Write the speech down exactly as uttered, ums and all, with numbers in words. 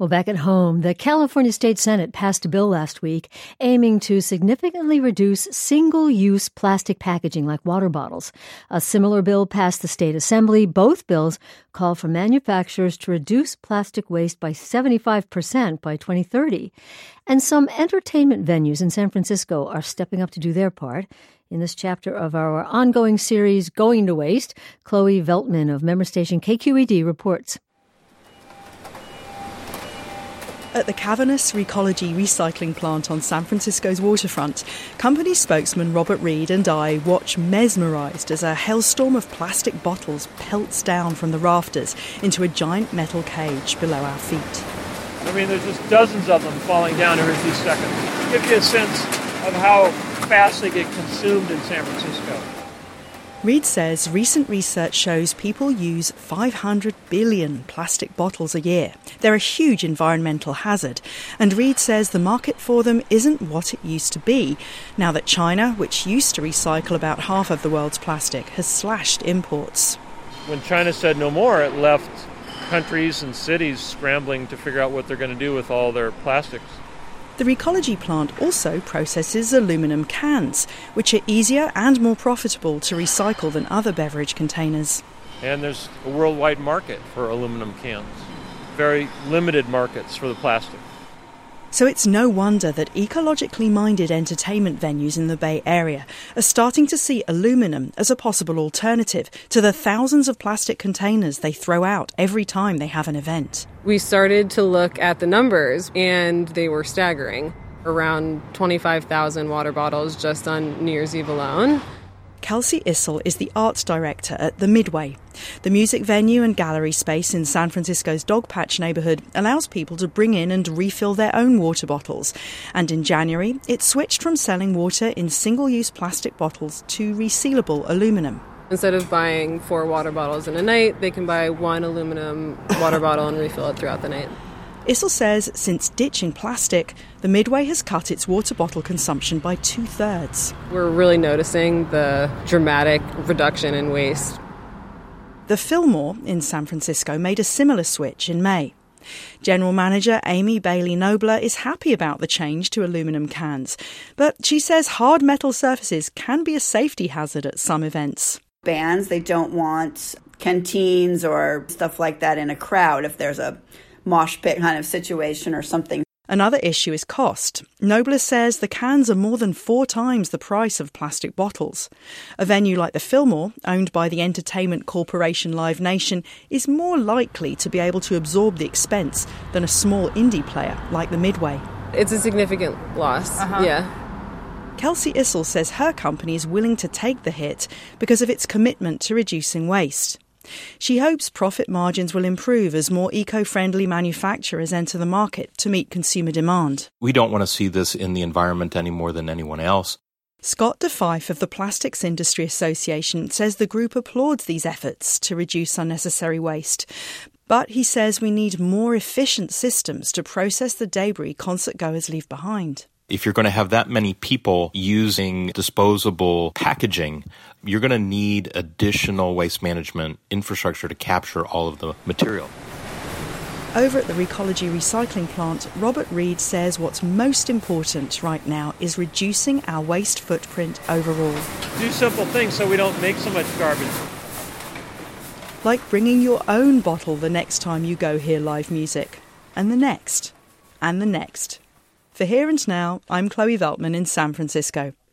Well, back at home, the California State Senate passed a bill last week aiming to significantly reduce single-use plastic packaging like water bottles. A similar bill passed the state assembly. Both bills call for manufacturers to reduce plastic waste by seventy-five percent by twenty thirty. And some entertainment venues in San Francisco are stepping up to do their part. In this chapter of our ongoing series, Going to Waste, Chloe Veltman of member station K Q E D reports. At the Cavernous Recology recycling plant on San Francisco's waterfront, company spokesman Robert Reed and I watch mesmerised as a hailstorm of plastic bottles pelts down from the rafters into a giant metal cage below our feet. I mean, there's just dozens of them falling down every few seconds. Give you a sense of how fast they get consumed in San Francisco. Reed says recent research shows people use five hundred billion plastic bottles a year. They're a huge environmental hazard, and Reed says the market for them isn't what it used to be, now that China, which used to recycle about half of the world's plastic, has slashed imports. When China said no more, it left countries and cities scrambling to figure out what they're going to do with all their plastics. The Recology plant also processes aluminum cans, which are easier and more profitable to recycle than other beverage containers. And there's a worldwide market for aluminum cans. Very limited markets for the plastic. So it's no wonder that ecologically minded entertainment venues in the Bay Area are starting to see aluminum as a possible alternative to the thousands of plastic containers they throw out every time they have an event. We started to look at the numbers, and they were staggering. Around twenty-five thousand water bottles just on New Year's Eve alone. Kelsey Issel is the arts director at The Midway. The music venue and gallery space in San Francisco's Dogpatch neighborhood allows people to bring in and refill their own water bottles. And in January, it switched from selling water in single-use plastic bottles to resealable aluminum. Instead of buying four water bottles in a night, they can buy one aluminum water bottle and refill it throughout the night. Issel says since ditching plastic, the Midway has cut its water bottle consumption by two-thirds. We're really noticing the dramatic reduction in waste. The Fillmore in San Francisco made a similar switch in May. General Manager Amy Bailey Nobler is happy about the change to aluminum cans, but she says hard metal surfaces can be a safety hazard at some events. Bands, they don't want canteens or stuff like that in a crowd if there's a mosh pit kind of situation or something. Another issue is cost. Nobler says the cans are more than four times the price of plastic bottles. A venue like the Fillmore, owned by the entertainment corporation Live Nation, is more likely to be able to absorb the expense than a small indie player like the Midway. It's a significant loss, uh-huh. yeah. Kelsey Issel says her company is willing to take the hit because of its commitment to reducing waste. She hopes profit margins will improve as more eco-friendly manufacturers enter the market to meet consumer demand. We don't want to see this in the environment any more than anyone else. Scott DeFife of the Plastics Industry Association says the group applauds these efforts to reduce unnecessary waste. But he says we need more efficient systems to process the debris concert goers leave behind. If you're going to have that many people using disposable packaging, you're going to need additional waste management infrastructure to capture all of the material. Over at the Recology recycling plant, Robert Reed says what's most important right now is reducing our waste footprint overall. Do simple things so we don't make so much garbage. Like bringing your own bottle the next time you go hear live music. And the next. And the next. For Here and Now, I'm Chloe Veltman in San Francisco.